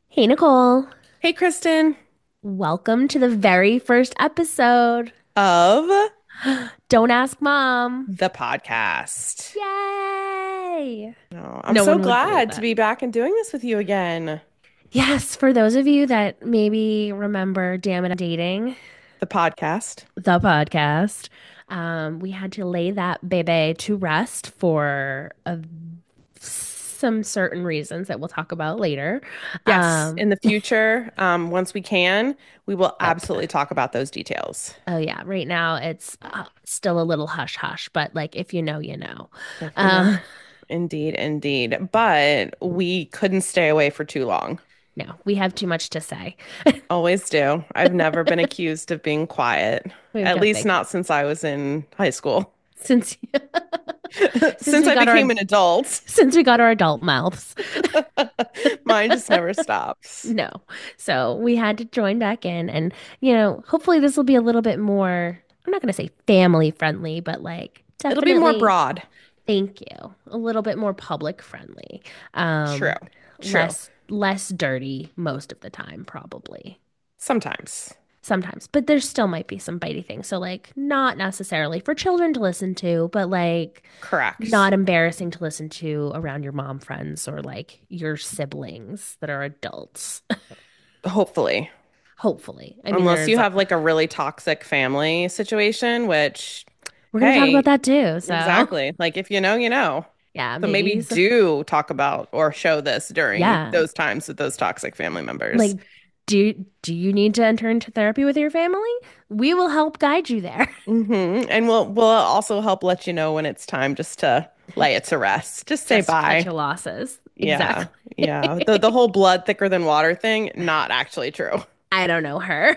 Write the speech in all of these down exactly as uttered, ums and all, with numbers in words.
Hey, Nicole. Hey, Kristen, Welcome to the very first episode. of Don't ask mom. the podcast. Yay! Oh, I'm No so one would believe glad to that. be back and doing this with you again. Yes, for those of you that maybe remember Damn It, I'm Dating, The podcast. the podcast, um, we had to lay that baby to rest for a, some certain reasons that we'll talk about later. Yes, Um, in the future, um, once we can, we will yep. absolutely talk about those details. Oh yeah, right now it's uh, still a little hush hush, but like if you know, you know. If you know, Uh, indeed, indeed. But we couldn't stay away for too long. no, we have too much to say. Always do. I've never been accused of being quiet, We've at got least big not since I was in high school. since since Since we I got our became an adult, since we got our adult mouths. mine just never stops. No. So we had to join back in and you know, hopefully this will be a little bit more, I'm not going to say family friendly, but like It'll be more definitely broad. thank you. A little bit more public friendly. True. Um True. less less dirty most of the time probably. Sometimes. Sometimes, but there still might be some bitey things. So, like, not necessarily for children to listen to, but like, Correct. not embarrassing to listen to around your mom friends or like your siblings that are adults. Hopefully. Hopefully. I mean, Unless there's, you a, have like a really toxic family situation, which, we're going to talk about hey, that too. So, exactly. Like if you know, you know. yeah, So maybe maybe. s- do talk about or show this during Yeah. those times with those toxic family members. Like, do, do you need to enter into therapy with your family? We will help guide you there. Hmm. And we'll we'll also help let you know when it's time just to lay it to rest. Just say Just cut bye. your losses. Yeah. Exactly. Yeah. The the whole blood thicker than water thing, not actually true. I don't know her.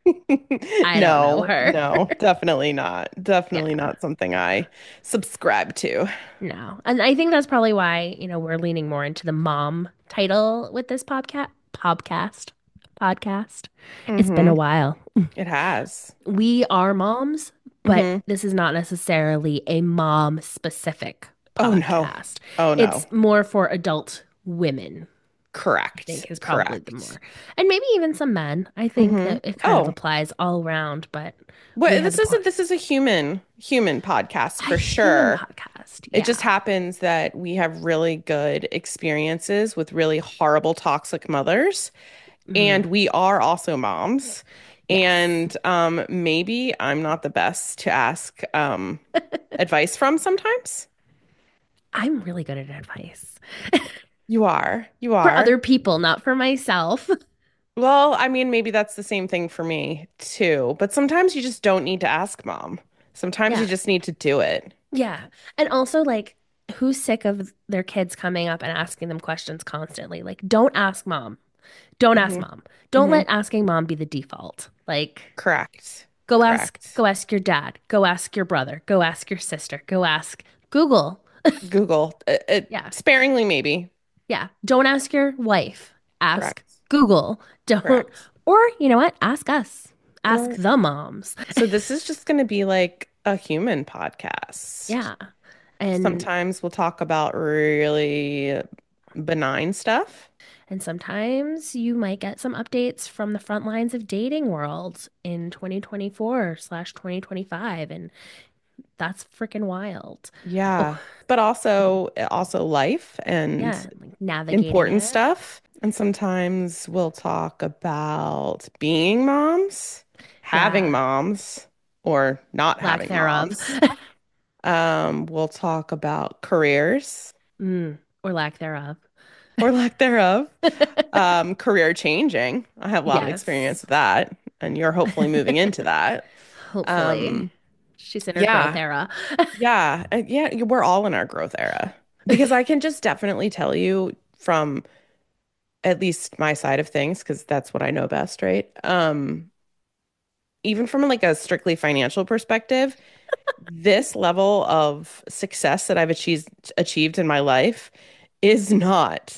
I don't know No, her. no, definitely not. Yeah. Definitely not something I subscribe to. No. And I think that's probably why, you know, we're leaning more into the mom title with this podcast. Podcast. Podcast. It's been a Hmm. while. It has. We are moms, but Hmm. this is not necessarily a mom specific Oh no. podcast. Oh no. It's more for adult women, I Correct. think is probably the Correct. more. And maybe even some men. I think Hmm. that it kind of Oh, applies all around, but we well, had this to is a, point this is a human human podcast a for human sure. podcast. It just Yeah. happens that we have really good experiences with really horrible toxic mothers, Mhm. and we are also moms. Yes. And um, maybe I'm not the best to ask um, advice from sometimes. I'm really good at advice You are. You for are. other people, not for myself. Well, I mean, maybe that's the same thing for me too. But sometimes you just don't need to ask mom. Sometimes you Yeah. just need to do it. Yeah. And also, like, who's sick of their kids coming up and asking them questions constantly? Like, don't ask mom. Don't ask Hmm. mom. Don't Hmm. let asking mom be the default. Like, Correct. go ask, Correct. go ask your dad. Go ask your brother. Go ask your sister. Go ask Google. Google. Uh, uh, Yeah. sparingly, maybe. Yeah. Don't ask your wife. Ask Correct. Google. Don't, Correct. or you know what? Ask us. Ask Or the moms. so this is just going to be like a human podcast. Yeah. And Sometimes we'll talk about really benign stuff. and sometimes you might get some updates from the front lines of dating world in twenty twenty-four slash twenty twenty-five. And that's freaking wild. Oh, Yeah. But also also life and yeah. Like navigating important it. stuff. And sometimes we'll talk about being moms, having Yeah. moms, or not Lack having thereof. moms. Um, we'll talk about careers Mm, or lack thereof. or lack thereof. Um, career changing. I have a lot of experience Yes. with that, and you're hopefully moving into that. Hopefully. Um, She's in her growth yeah, era. yeah, uh, yeah. We're all in our growth era because I can just definitely tell you from at least my side of things, because that's what I know best, right? Um, even from like a strictly financial perspective, this level of success that I've achieved achieved in my life is not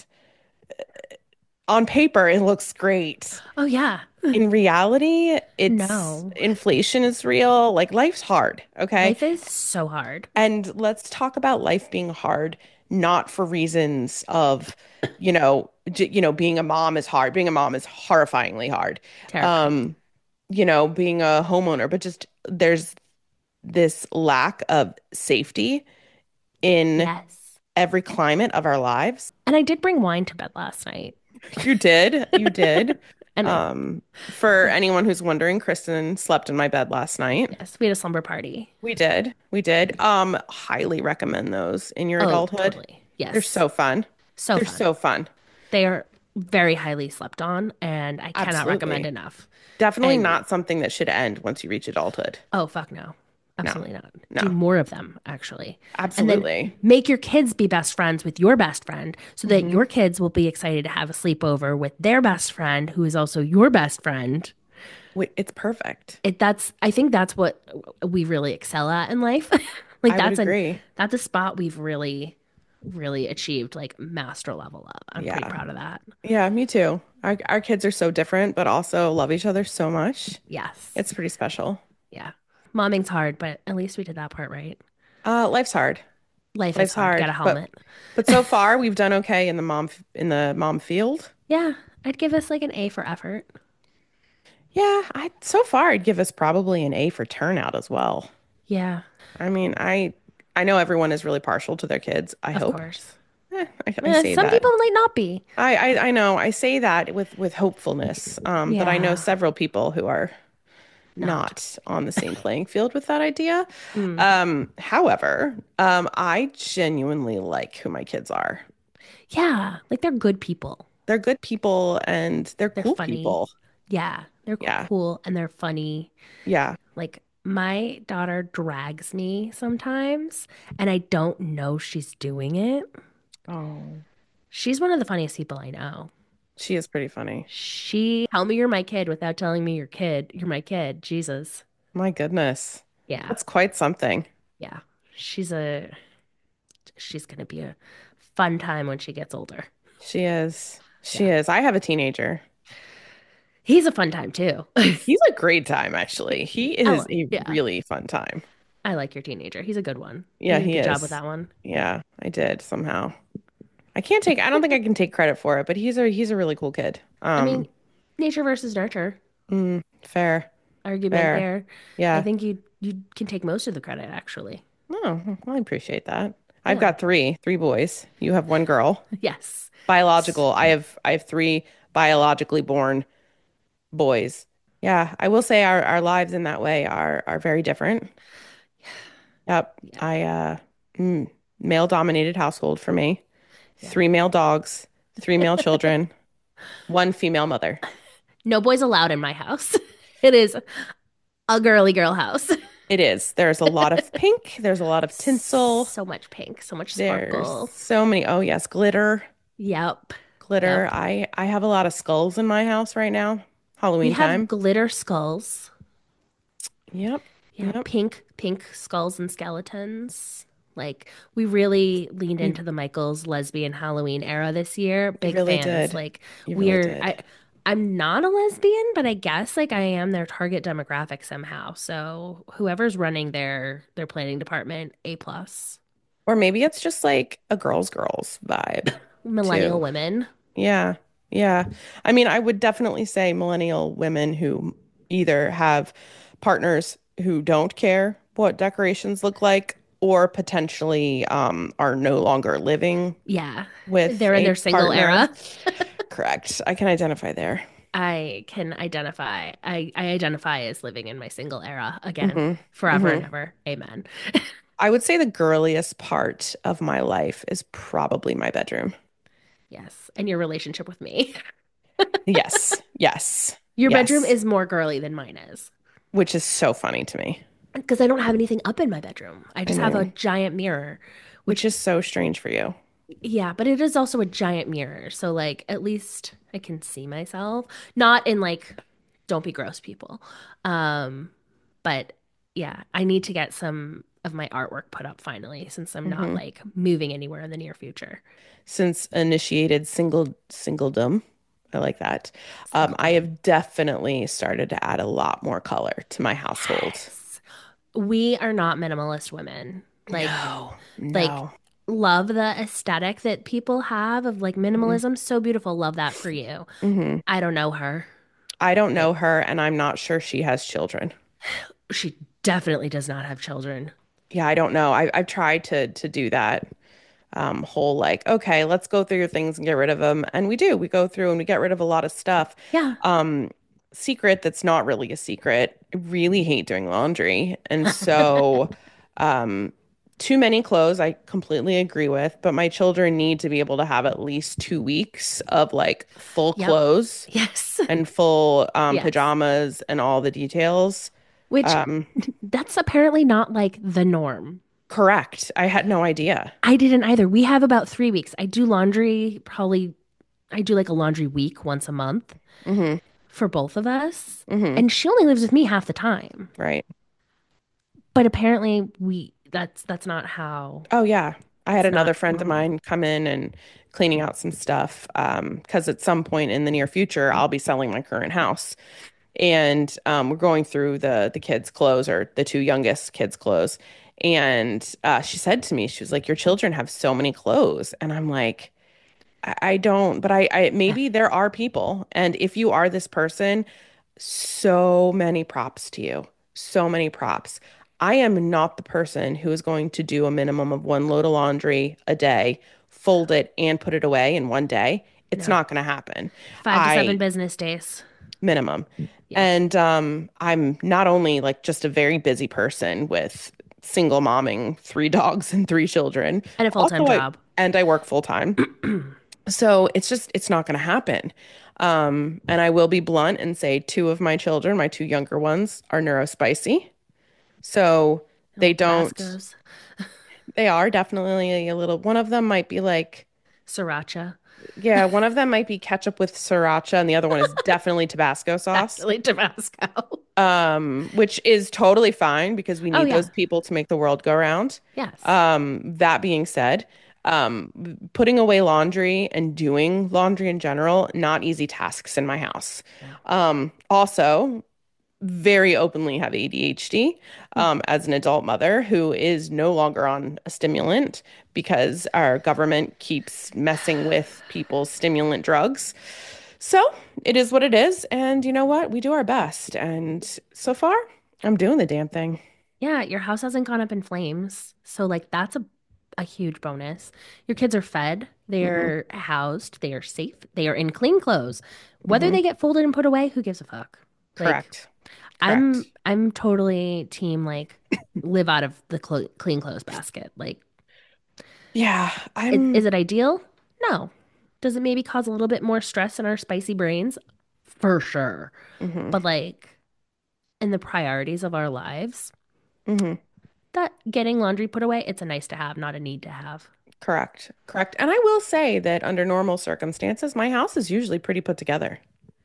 on paper, it looks great. Oh, yeah. In reality, it's No. inflation is real. Like life's hard, okay? Life is so hard. And let's talk about life being hard, not for reasons of, you know, j you know, being a mom is hard. Being a mom is horrifyingly hard. Terrifying. Um, you know, being a homeowner, but just there's this lack of safety in Yes. every climate of our lives. And I did bring wine to bed last night. You did, you did. And I, Um, for anyone who's wondering, Kristen slept in my bed last night. yes, we had a slumber party. We did. We did. Um, highly recommend those in your Oh, adulthood. totally. They're Yes. so fun. So They're fun. so fun. They are very highly slept on, and I cannot recommend Absolutely. enough. Definitely And not something that should end once you reach adulthood. oh, fuck no. No, Absolutely not. Do no, more of them, actually. And then absolutely. make your kids be best friends with your best friend so that Hmm. your kids will be excited to have a sleepover with their best friend, who is also your best friend. Wait, it's perfect. It that's I think that's what we really excel at in life. Like I would that's a agree. that's a spot we've really really achieved like master level of. I'm pretty Yeah. proud of that. Yeah, me too. Our our kids are so different, but also love each other so much. Yes. It's pretty special. Yeah. Momming's hard, but at least we did that part right. Uh, life's hard. Life is Life's hard. Got hard, a but helmet. but so far we've done okay in the mom in the mom field. Yeah, I'd give us like an A for effort. Yeah, I so far I'd give us probably an A for turnout as well. Yeah, I mean, I I know everyone is really partial to their kids. I of hope. course. Eh, I, I Eh, say some that. people might not be. I, I I know. I say that with with hopefulness. Um, but I know Yeah, several people who are not. not on the same playing field with that idea. Mm. Um, however, um, I genuinely like who my kids are. Yeah, like they're good people. They're good people and they're They're cool funny. people. Yeah, they're Yeah. cool and they're funny. Yeah. Like my daughter drags me sometimes, and I don't know she's doing it. Oh, She's one of the funniest people I know. she is pretty funny. She tell me you're my kid without telling me your kid. You're my kid. Jesus. My goodness. Yeah, That's quite something. yeah. She's a she's gonna be a fun time when she gets older. She is. She Yeah. is. I have a teenager. He's a fun time too. He's a great time, actually. He I is lo- a yeah, really fun time. I like your teenager. He's a good one. You Yeah, did a he good job with is. that one. Yeah, I did somehow. I can't take, I don't think I can take credit for it, but he's a he's a really cool kid. I mean, Um, nature versus nurture mm, fair, argument fair. there. I Yeah. think you you can take most of the credit actually. Oh, well, I appreciate that. I've Yeah. got three, three boys. You have one girl. Yes. S- Biological. I have I have three biologically born boys. Yeah, I will say our our lives in that way are are very different. Yep. Yeah. I uh mm, male dominated household for me. Yeah. Three male dogs, three male children, one female mother. No boys allowed in my house. It is a girly girl house. It is. There's a lot of pink, there's a lot of tinsel. So much pink, so much There's sparkle. so many. Oh yes, glitter, Yep. glitter. Yep. I I have a lot of skulls in my house right now. We Halloween have time. glitter skulls. Yep. Yeah, Yep. pink, pink skulls and skeletons. Like we really leaned We into the Michaels lesbian Halloween era this year. you Big really fans. did. Like You really we're did. I I'm not a lesbian, but I guess like I am their target demographic somehow. So whoever's running their their planning department, A plus. Or maybe it's just like a girls girls vibe Millennial too. women. Yeah. Yeah. I mean, I would definitely say millennial women who either have partners who don't care what decorations look like or potentially um, are no longer living Yeah. with They're in a their single partner. era. Correct. I can identify there. I can identify. I, I identify as living in my single era again, Hmm. forever and Hmm. ever. Amen. I would say the girliest part of my life is probably my bedroom. Yes. And your relationship with me. Yes. Yes. Your bedroom Yes. is more girly than mine is Which is so funny to me. because I don't have anything up in my bedroom. I I just have a know. giant mirror, Which which, is so strange for you. yeah, but it is also a giant mirror. So, like, at least I can see myself. Not in like, don't be gross, people. Um, but yeah, I need to get some of my artwork put up finally since I'm not Hmm. like moving anywhere in the near future. Since initiated single singledom, I like that. Um, I Singledom. have definitely started to add a lot more color to my household. Yes. We are not minimalist women. Like, No, like no. love the aesthetic that people have of like Mhm. minimalism. So beautiful. Love that for you. Mhm. I don't know her. I don't Like, know her, and I'm not sure she has children. she definitely does not have children. Yeah, I don't know. I, I've tried to to do that um, whole like, okay, let's go through your things and get rid of them, and we do. We go through and we get rid of a lot of stuff. Yeah. Um, secret that's not really a secret. I really hate doing laundry, and so um, too many clothes. I completely agree with, but my children need to be able to have at least two weeks of like full Yep. clothes Yes. and full um, Yes. pajamas and all the details. Which Um, that's apparently not like the norm. Correct. I had no idea. I didn't either. We have about three weeks. I do laundry probably, I do like a laundry week once a month Hmm. for both of us. Hmm. And she only lives with me half the time. Right. But apparently we that's that's not how Oh yeah. I had it's not another friend of normal. mine come in and cleaning out some stuff um because at some point in the near future I'll be selling my current house. And um, we're going through the the kids' clothes or the two youngest kids' clothes. And uh, she said to me, she was like, "Your children have so many clothes." And I'm like, I, I don't, but I, I Yeah. maybe there are people. And if you are this person, so many props to you. So many props. I am not the person who is going to do a minimum of one load of laundry a day, fold it and put it away in one day. It's No. not going to happen. Five to seven I business days. minimum. Yeah. And um, I'm not only like just a very busy person with single momming three dogs and three children, And a full-time also I job. and I work full time. So it's just, it's not going to happen. Um, and I will be blunt and say two of my children, my two younger ones, are neurospicy. So they Little don't, Tabascos. they are definitely a little, one of them might be like, Sriracha. yeah, one of them might be ketchup with sriracha, and the other one is definitely Tabasco sauce. Definitely Tabasco. Um, which is totally fine because we Oh need yeah. those people to make the world go round. Yes. Um, that being said, um, putting away laundry and doing laundry in general, not easy tasks in my house. No. Um, also, very openly have A D H D um, as an adult mother who is no longer on a stimulant because our government keeps messing with people's stimulant drugs. So it is what it is. And you know what? We do our best. And so far, I'm doing the damn thing. Yeah, your house hasn't gone up in flames. So like that's a a huge bonus. Your kids are fed, Hmm. they're housed, they are safe, they are in clean clothes. Whether Hmm. they get folded and put away, who gives a fuck? Like Correct. I'm Correct. I'm totally team like live out of the clo clean clothes basket. Like Yeah, is, I'm. is it ideal? No. Does it maybe cause a little bit more stress in our spicy brains? For sure. Hmm. But like in the priorities of our lives, Hmm. that getting laundry put away, it's a nice to have, not a need to have. Correct. Correct. And I will say that under normal circumstances, my house is usually pretty put together.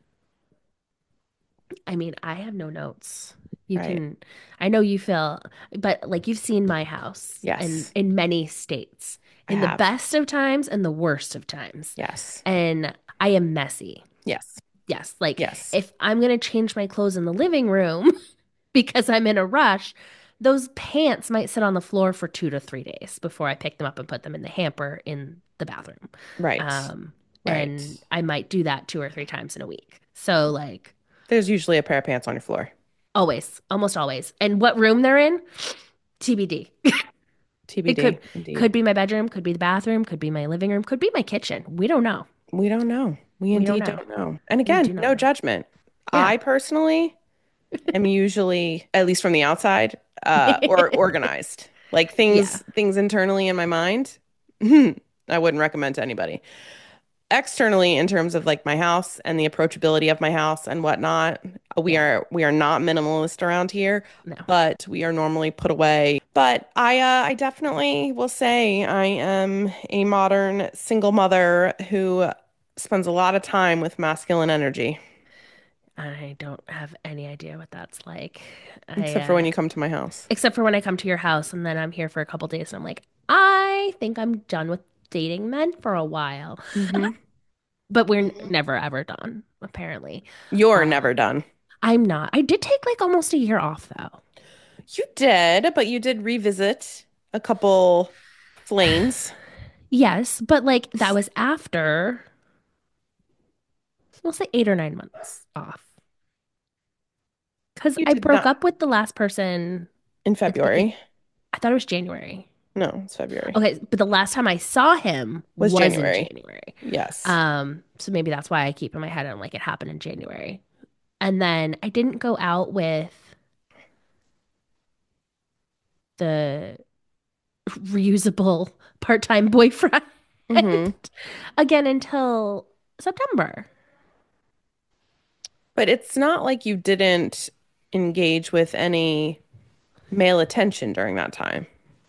I mean, I have no notes. You Right. can, I know you feel, but like you've seen my house and Yes, in many states, I in the have. best of times and the worst of times. Yes. And I am messy. Yes. Yes. Like Yes. if I'm going to change my clothes in the living room because I'm in a rush, those pants might sit on the floor for two to three days before I pick them up and put them in the hamper in the bathroom. Right. Um, Right. and I might do that two or three times in a week. So like, There's usually a pair of pants on your floor. always, almost always. And what room they're in, T B D. It could T B D, indeed. could be my bedroom, could be the bathroom, could be my living room, could be my kitchen. We don't know. We don't know. We We don't indeed know. don't know. And We again, do not no know. judgment. Yeah. I personally am usually, at least from the outside, uh, or organized. Like Yeah. things things internally in my mind, I wouldn't recommend to anybody. Externally, in terms of like my house and the approachability of my house and whatnot, we Yeah. are we are not minimalist around here, No. but we are normally put away. But I uh, I definitely will say I am a modern single mother who spends a lot of time with masculine energy, I don't have any idea what that's like. I except for when uh you come to my house. except for when I come to your house and then I'm here for a couple days and I'm like, I think I'm done with dating men for a while. Hmm. But we're n- never ever done, apparently. You're never Um, done. I'm not. I did take like almost a year off though. You did, but you did revisit a couple. Flames. Yes, but like that was after, we'll say eight or nine months off. Because You I did broke not up with the last person in at the beginning. February. I thought it was January. No, it's February. Okay, but the last time I saw him Was was in January. January. Yes. Um, so maybe that's why I keep in my head I'm like it happened in January. And then I didn't go out with the reusable part-time boyfriend Hmm. again until September. But it's not like you didn't engage with any male attention during that time.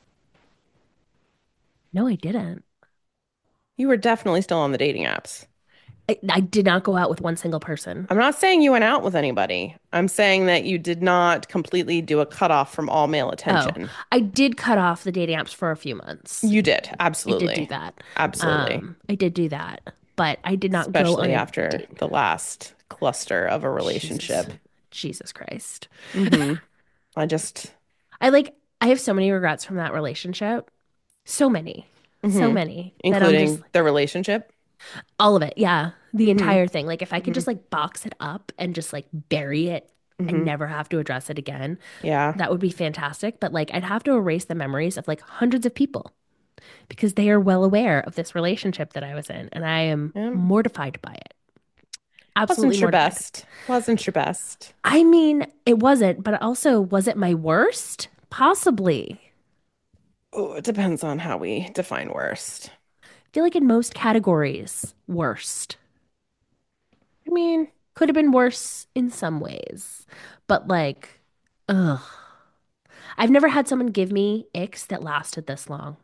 No, I didn't. You were definitely still on the dating apps. I, I did not go out with one single person. I'm not saying you went out with anybody. I'm saying that you did not completely do a cutoff from all male Oh, attention. I did cut off the dating apps for a few months. You did. I did do Absolutely. that. Absolutely. Um, I did do that, but I did not go on Especially a after date. the last cluster of a Jesus, relationship. Jesus Christ. Hmm. I just, I like, I have so many regrets from that relationship. So many, so hmm many that I'm just including the relationship. all of it. Yeah. The Hmm. entire thing. Like, if I could Hmm. just like box it up and just like bury it and Hmm. never have to address it again, Yeah. that would be fantastic. But like, I'd have to erase the memories of like hundreds of people because they are well aware of this relationship that I was in. And I am Yeah. mortified by it. Absolutely Wasn't your mortified. best. Wasn't your best. I mean, it wasn't, but also, was it my worst? Possibly. Oh, it depends on how we define worst. I feel like in most categories, worst. I mean, Could have been worse in some ways, but like, ugh. I've never had someone give me icks that lasted this long.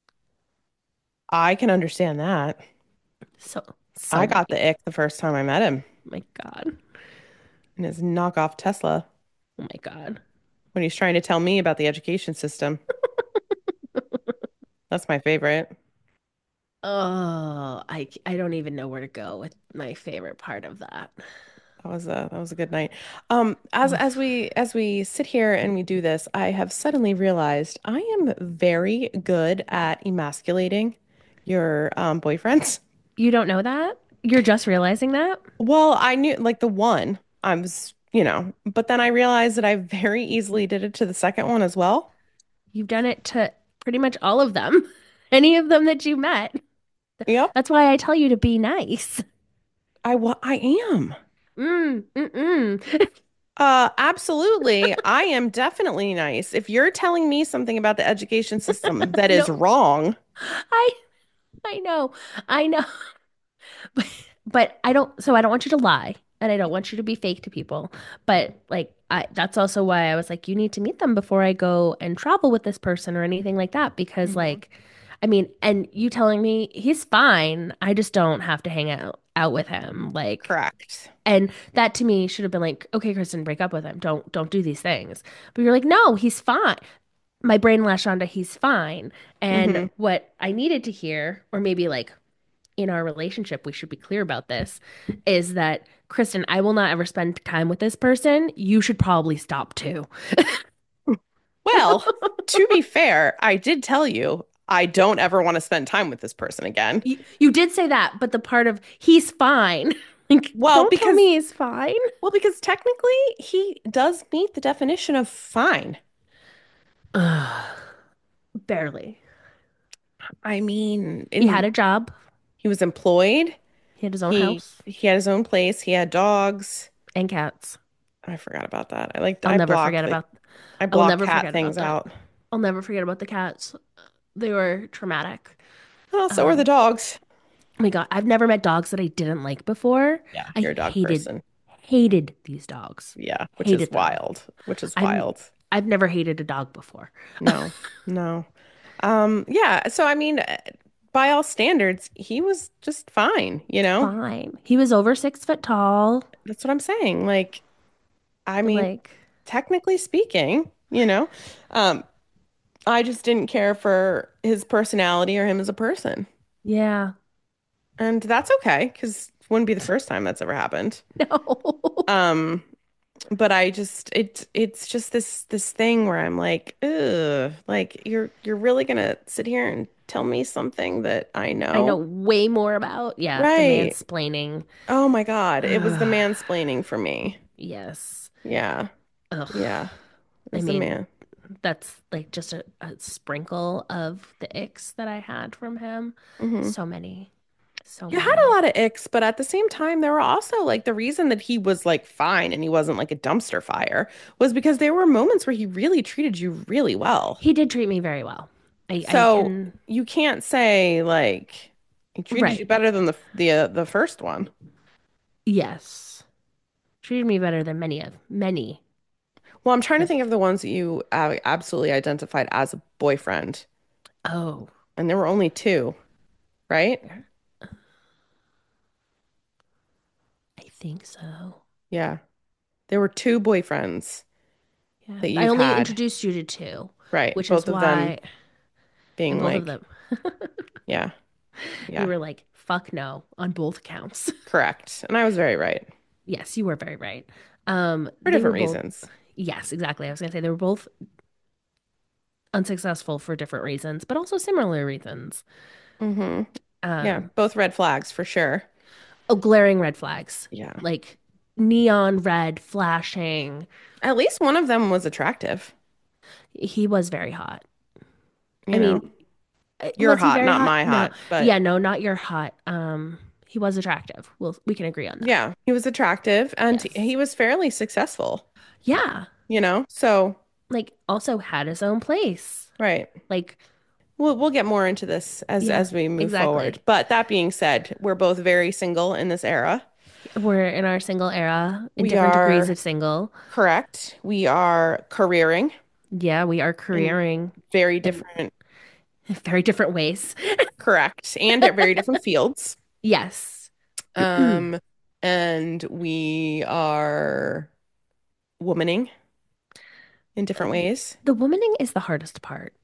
I can understand that. So, so I got many. the ick the first time I met him My God. in his knockoff Tesla Oh my God. when he's trying to tell me about the education system. That's my favorite. Oh, I I don't even know where to go with my favorite part of that. That was a that was a good night. Um, as as Oof. we as we sit here and we do this, I have suddenly realized I am very good at emasculating your um boyfriends. You don't know that? You're just realizing that? Well, I knew like the one I was, you know, but then I realized that I very easily did it to the second one as well. You've done it to pretty much all of them. Any of them that you met. Yep, That's why I tell you to be nice. I wa I am. Mm, mm-mm. Uh, absolutely. I am definitely nice. If you're telling me something about the education system that is No, wrong, I I know. I know. But, but I don't, so I don't want you to lie and I don't want you to be fake to people. But like, I, that's also why I was like, you need to meet them before I go and travel with this person or anything like that. Because, Mhm. like, I mean, and you telling me he's fine. I just don't have to hang out out with him. Like, Correct. and that to me should have been like, okay, Kristen, break up with him. Don't don't do these things. But you're like, no, he's fine. My brain latched onto he's fine. And Hmm. what I needed to hear, or maybe like in our relationship, we should be clear about this, is that Kristen, I will not ever spend time with this person. You should probably stop too. Well, to be fair, I did tell you I don't ever want to spend time with this person again. You, you did say that, but the part of he's fine, like, Well, don't tell because me he's fine. well, because technically he does meet the definition of fine. Ugh, barely. I mean, He had in a job, he was employed. he had his own He house he had his own place. He had dogs. and cats. I forgot about that. I like I'll I never blocked forget the about, I I will block never cat forget about things that. out. I'll never forget about the cats. They were traumatic. Oh, so are the Um, dogs. oh my God, I've never met dogs that I didn't like before. Yeah, I you're a dog hated, person. hated these dogs. Yeah, which is Hated them. wild. Which is I've wild. I've never hated a dog before. No, no. Um, yeah, so I mean, uh, by all standards, he was just fine, you know? Fine. He was over six foot tall. That's what I'm saying. Like, I mean, Like, technically speaking, you know, um, I just didn't care for his personality or him as a person. yeah. And that's okay, because it wouldn't be the first time that's ever happened. No. Um, but I just it it's just this this thing where I'm like, ugh, like you're you're really gonna sit here and tell me something that I I know know? way more about. Yeah, the Right. mansplaining. Oh my God. It was the mansplaining for me. Yes. Yeah. Ugh. Yeah. It I was the mean, man. that's like just a, a sprinkle of the icks that I had from him. Hmm. So many. So You had a many. lot of icks, but at the same time, there were also like the reason that he was like fine and he wasn't like a dumpster fire was because there were moments where he really treated you really well. He did treat me very well. I I So can you can't say like he treated you right. better than the the uh, the first one. Yes. Treated me better than many of many Well, I'm trying to of think of the ones that you uh, absolutely identified as a boyfriend, oh, and there were only two, right? I think so. Yeah, there were two boyfriends Yeah. that I you've only had, introduced you to two, right? which is Both of them why and being both of like, them yeah, you yeah, were like, fuck no on both accounts. correct. And I was very right Yes, you were very right. Um, for they were different both, reasons. yes, exactly. I was gonna say they were both unsuccessful for different reasons, but also similar reasons. Hmm. Yeah, Um, both red flags for sure. oh, glaring red flags, Yeah, like neon red flashing. at least one of them was attractive, He was very hot. I you know. mean, uh, You're was he hot, very not hot? my No. hot, but Yeah, no, not your hot. Um, he was attractive. Well, we can agree on that. yeah, he was attractive and Yes. he was fairly successful, Yeah. you know. So, Like also had his own place. right. Like, We'll we'll get more into this as yeah, as we move forward. exactly. But that being said, we're both very single in this era. We're in our single era in We different degrees are of single. correct. We are careering Yeah, we are in careering very in different, very different ways. correct, and at very different fields. Yes. Um, and we are womaning in different ways. The womaning is the hardest part.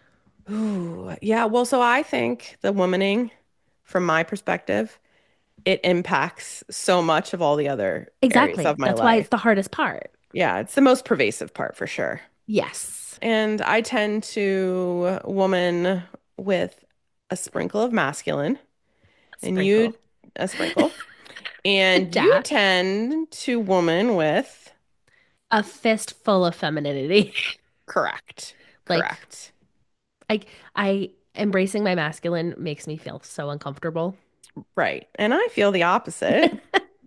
Ooh, yeah. Well, so I think the womaning, from my perspective, it impacts so much of all the other areas Exactly. of my That's why life. it's the hardest part. Yeah, it's the most pervasive part for sure. Yes. And I tend to woman with a sprinkle of masculine, and you Sprinkle. a sprinkle, and you Dash. tend to woman with A fistful of femininity. correct, Like, correct, I, I embracing my masculine makes me feel so uncomfortable. right. And I feel the opposite.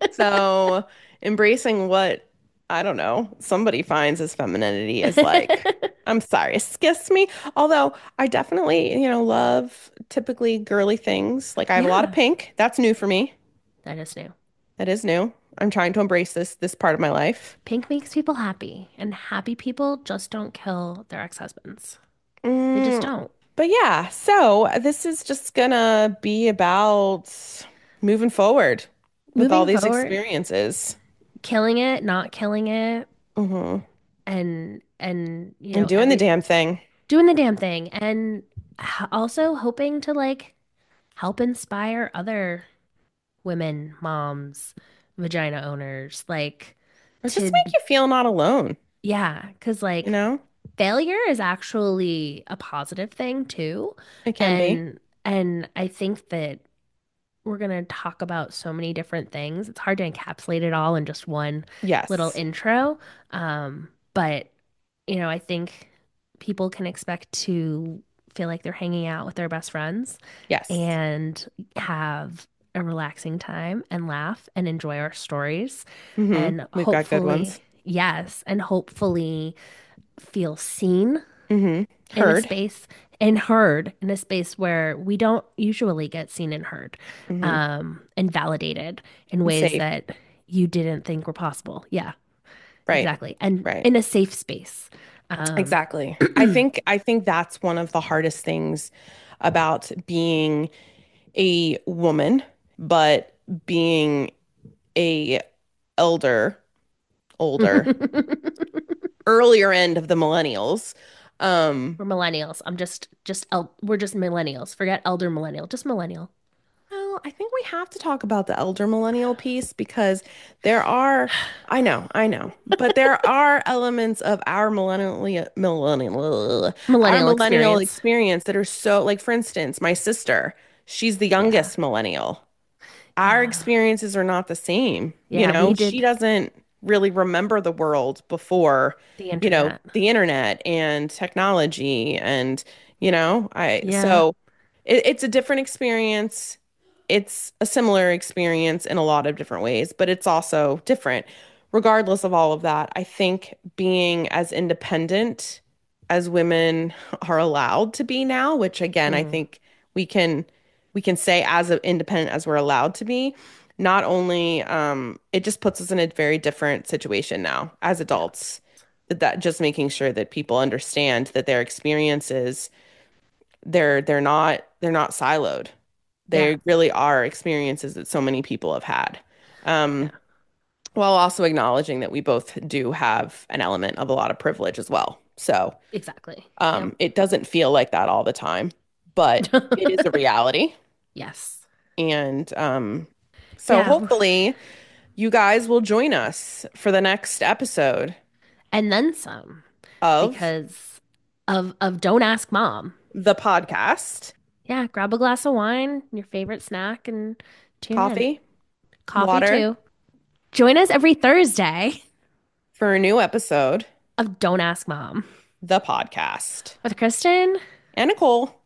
So embracing what I don't know, somebody finds as femininity is like, I'm sorry, excuse me. Although I definitely, you know, love typically girly things. Like I have a lot of Yeah, pink. That's new for me. that is new. That is new. I'm trying to embrace this this part of my life. Pink makes people happy, and happy people just don't kill their ex-husbands. They just Mm, don't. but yeah, so this is just gonna be about moving forward with all Moving these forward, experiences. killing it, not killing it, Hmm. and and you And know doing the every damn thing. doing the damn thing, and h- also hoping to like help inspire other women, moms, vagina owners, like Or just to make you feel not alone, yeah, because you like know? failure is actually a positive thing too, It can be. and and I think that we're gonna talk about so many different things. It's hard to encapsulate it all in just one little Yes. intro. Um, but you know, I think people can expect to feel like they're hanging out with their best friends Yes. and have a relaxing time and laugh and enjoy our stories Hmm. and We've got good hopefully, ones. yes, and hopefully feel seen Hmm. in a Heard. space and heard in a space where we don't usually get seen and heard, Hmm. um, and validated in And ways safe. that you didn't think were possible. Yeah, Right. exactly. And Right. in a safe space. Um, Exactly. I think I think that's one of the hardest things about being a woman, but being a elder, older, earlier end of the millennials. Um, we're millennials. I'm just, just, el we're just millennials. Forget elder millennial, just millennial. Well, I think we have to talk about the elder millennial piece because there are, I know, I know, but there are elements of our millennial, millennial, our Millennial millennial experience. experience that are so, like, for instance, my sister, she's the Yeah. youngest millennial. Our Yeah. experiences are not the same. You Yeah, know, we she did doesn't really remember the world before, the you know, internet. the internet and technology and, you know, I Yeah. so it, it's a different experience. It's a similar experience in a lot of different ways, but it's also different. Regardless of all of that, I think being as independent as women are allowed to be now, which again, I Mm, think we can we can say as independent as we're allowed to be, not only um, it just puts us in a very different situation now as yeah. adults. That, that just making sure that people understand that their experiences they're they're not they're not siloed. Yeah. They really are experiences that so many people have had. Um, Yeah. while also acknowledging that we both do have an element of a lot of privilege as well. So Exactly. Yep. um, it doesn't feel like that all the time, but it is a reality. Yes. And um, so Yeah. hopefully you guys will join us for the next episode And then some of because of of Don't Ask Mom. the podcast. Yeah, grab a glass of wine, your favorite snack, and tune in. Coffee, Coffee water too. Join us every Thursday for a new episode, of Don't Ask Mom the podcast. with Kristen. And Nicole.